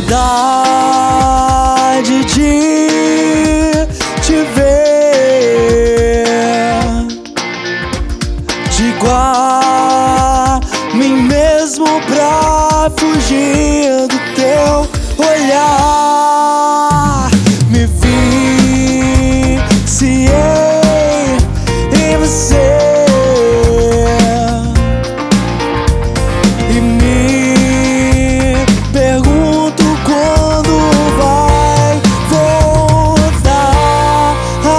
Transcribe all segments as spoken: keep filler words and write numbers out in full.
saudade de te ver, de igual mim mesmo pra fugir do teu olhar. Me viciei em você e me pergunto quando vai voltar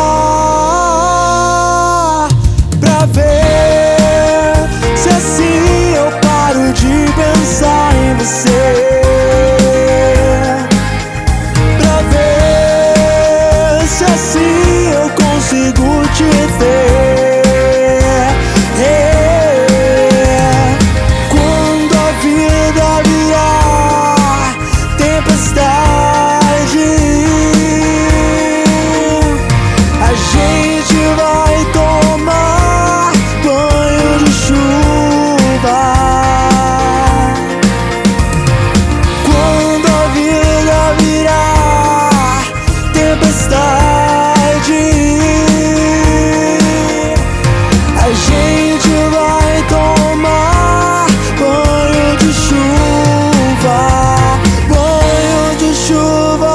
pra ver se assim eu paro de pensar em você, pra ver se assim eu consigo te ter. Quando a vida virar tempestade, a gente vai tomar banho de chuva. Quando a vida virar tempestade, a gente vai tomar banho de chuva, banho de chuva.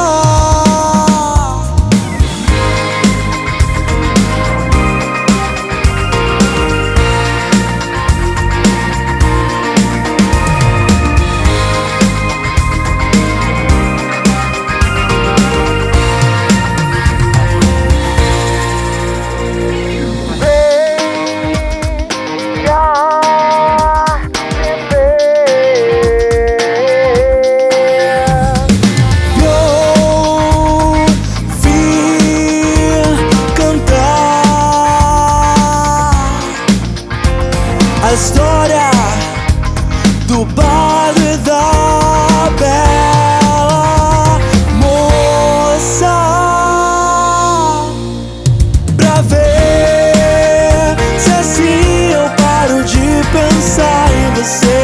A história do padre e da bela moça, pra ver se assim eu paro de pensar em você.